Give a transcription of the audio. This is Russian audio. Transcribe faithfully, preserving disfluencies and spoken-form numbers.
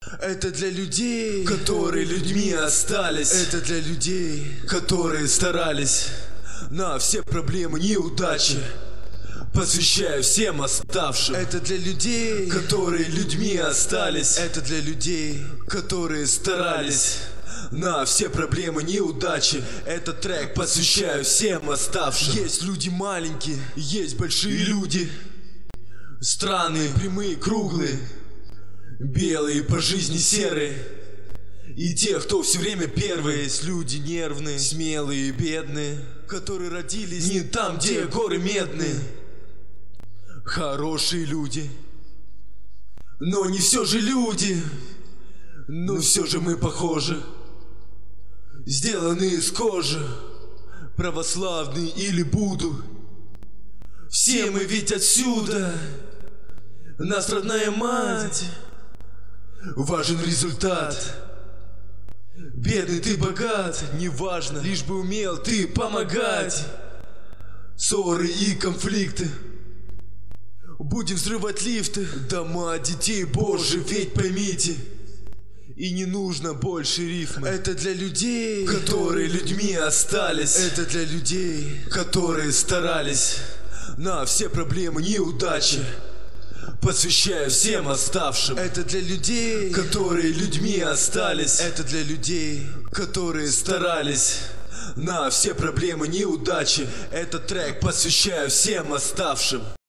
Это для людей, которые людьми остались. Это для людей, которые старались. На все проблемы неудачи посвящаю всем оставшим. Это для людей, которые людьми остались. Это для людей, которые старались. На все проблемы неудачи этот трек посвящаю всем оставшим. Есть люди маленькие, есть большие люди. Странные, прямые, круглые, белые, по жизни серые. И те, кто все время первые. Есть люди нервные, смелые и бедные, которые родились не там, где горы медные. Хорошие люди, но не все же люди. Но все же мы похожи, сделаны из кожи, православный или Будду. Все мы ведь отсюда. Нас родная мать. Важен результат. Бедный ты, богат, неважно, лишь бы умел ты помогать. Ссоры и конфликты, будем взрывать лифты, дома детей Божьих, ведь поймите. И не нужно больше рифмы. Это для людей, которые людьми остались. Это для людей, которые старались. На все проблемы неудачи посвящаю всем оставшим. Это для людей, которые людьми остались. Это для людей, которые старались. На все проблемы неудачи этот трек посвящаю всем оставшим.